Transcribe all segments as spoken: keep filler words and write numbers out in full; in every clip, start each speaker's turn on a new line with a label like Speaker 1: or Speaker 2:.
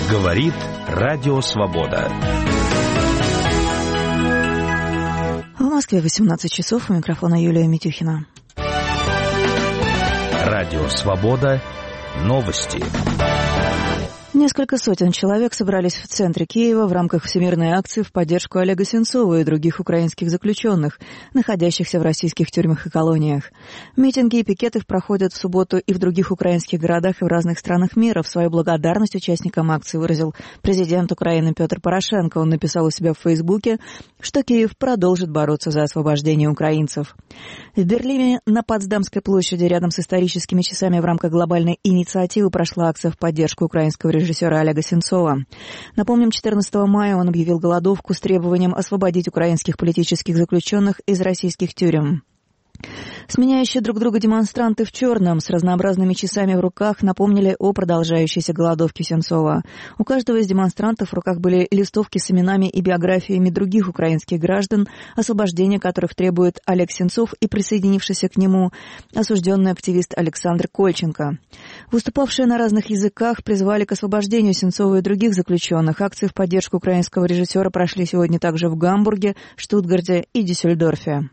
Speaker 1: Говорит Радио Свобода.
Speaker 2: В Москве восемнадцать часов. У микрофона Юлия Митюхина.
Speaker 1: Радио Свобода. Новости.
Speaker 2: Несколько сотен человек собрались в центре Киева в рамках всемирной акции в поддержку Олега Сенцова и других украинских заключенных, находящихся в российских тюрьмах и колониях. Митинги и пикеты проходят в субботу и в других украинских городах и в разных странах мира. В свою благодарность участникам акции выразил президент Украины Петр Порошенко. Он написал у себя в Фейсбуке, что Киев продолжит бороться за освобождение украинцев. В Берлине на Потсдамской площади рядом с историческими часами в рамках глобальной инициативы прошла акция в поддержку украинского режиссера режиссера Олега Сенцова. Напомним, четырнадцатого мая он объявил голодовку с требованием освободить украинских политических заключенных из российских тюрем. Сменяющие друг друга демонстранты в черном с разнообразными часами в руках напомнили о продолжающейся голодовке Сенцова. У каждого из демонстрантов в руках были листовки с именами и биографиями других украинских граждан, освобождения которых требует Олег Сенцов и присоединившийся к нему осужденный активист Александр Кольченко. Выступавшие на разных языках призвали к освобождению Сенцова и других заключенных. Акции в поддержку украинского режиссера прошли сегодня также в Гамбурге, Штутгарте и Дюссельдорфе.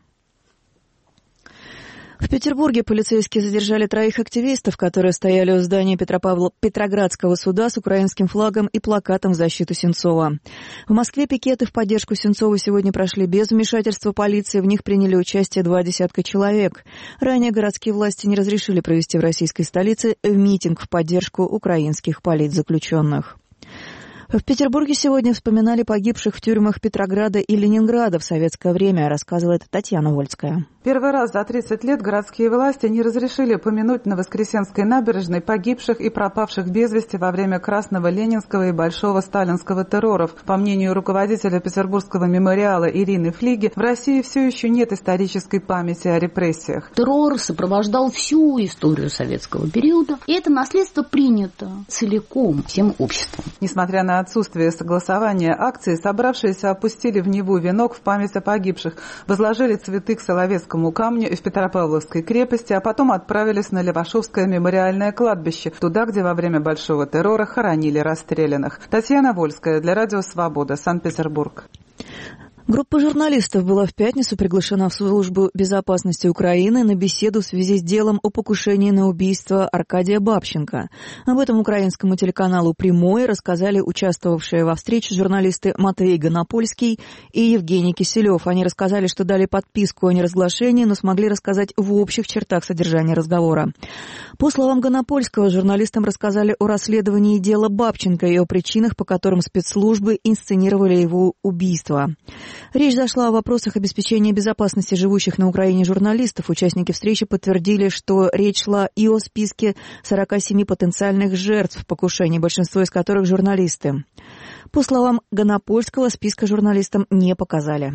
Speaker 2: В Петербурге полицейские задержали троих активистов, которые стояли у здания Петропавл... Петроградского суда с украинским флагом и плакатом в защиту Сенцова. В Москве пикеты в поддержку Сенцова сегодня прошли без вмешательства полиции. В них приняли участие два десятка человек. Ранее городские власти не разрешили провести в российской столице митинг в поддержку украинских политзаключенных. В Петербурге сегодня вспоминали погибших в тюрьмах Петрограда и Ленинграда в советское время, рассказывает Татьяна Вольская.
Speaker 3: Первый раз за тридцать лет городские власти не разрешили помянуть на Воскресенской набережной погибших и пропавших без вести во время Красного, Ленинского и Большого сталинского терроров. По мнению руководителя Петербургского мемориала Ирины Флиги, в России все еще нет исторической памяти о репрессиях.
Speaker 4: Террор сопровождал всю историю советского периода, и это наследство принято целиком всем обществом.
Speaker 3: Несмотря на отсутствие согласования акции, собравшиеся опустили в Неву венок в память о погибших, возложили цветы к Соловецкому камню в Петропавловской крепости, а потом отправились на Левашовское мемориальное кладбище, туда, где во время Большого террора хоронили расстрелянных. Татьяна Вольская для Радио Свобода, Санкт-Петербург.
Speaker 2: Группа журналистов была в пятницу приглашена в Службу безопасности Украины на беседу в связи с делом о покушении на убийство Аркадия Бабченко. Об этом украинскому телеканалу «Прямой» рассказали участвовавшие во встрече журналисты Матвей Гонопольский и Евгений Киселев. Они рассказали, что дали подписку о неразглашении, но смогли рассказать в общих чертах содержания разговора. По словам Гонопольского, журналистам рассказали о расследовании дела Бабченко и о причинах, по которым спецслужбы инсценировали его убийство. Речь зашла о вопросах обеспечения безопасности живущих на Украине журналистов. Участники встречи подтвердили, что речь шла и о списке сорока семи потенциальных жертв покушений, большинство из которых журналисты. По словам Гонопольского, списка журналистам не показали.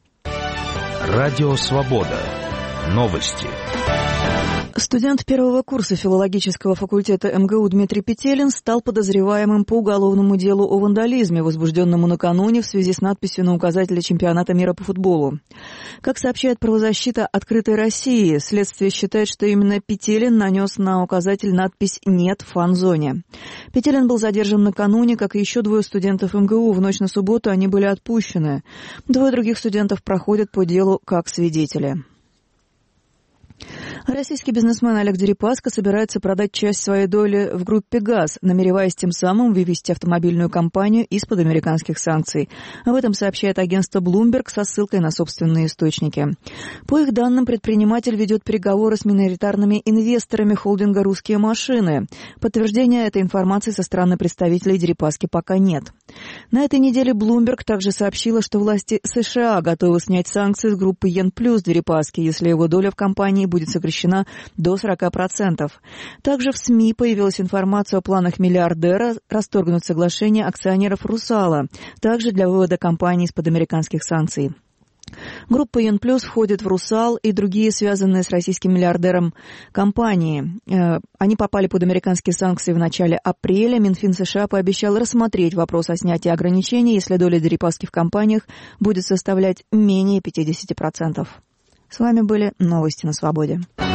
Speaker 1: Радио Свобода. Новости.
Speaker 2: Студент первого курса филологического факультета эм гэ у Дмитрий Петелин стал подозреваемым по уголовному делу о вандализме, возбужденному накануне в связи с надписью на указателе чемпионата мира по футболу. Как сообщает правозащита «Открытой России», следствие считает, что именно Петелин нанес на указатель надпись «Нет в фан-зоне». Петелин был задержан накануне, как и еще двое студентов эм гэ у. В ночь на субботу они были отпущены. Двое других студентов проходят по делу как свидетели. Российский бизнесмен Олег Дерипаска собирается продать часть своей доли в группе «ГАЗ», намереваясь тем самым вывести автомобильную компанию из-под американских санкций. Об этом сообщает агентство Bloomberg со ссылкой на собственные источники. По их данным, предприниматель ведет переговоры с миноритарными инвесторами холдинга «Русские машины». Подтверждения этой информации со стороны представителей Дерипаски пока нет. На этой неделе Bloomberg также сообщила, что власти США готовы снять санкции с группы Йен Плюс Дерипаски, если его доля в компании будет сокращена до сорока процентов. Также в СМИ появилась информация о планах миллиардера расторгнуть соглашение акционеров «Русала», также для вывода компании из-под американских санкций. Группа Йен Плюс входит в «Русал» и другие связанные с российским миллиардером компании. Они попали под американские санкции в начале апреля. Минфин США пообещал рассмотреть вопрос о снятии ограничений, если доля Дерипаски в компаниях будет составлять менее пятьдесят процентов. С вами были новости на Свободе.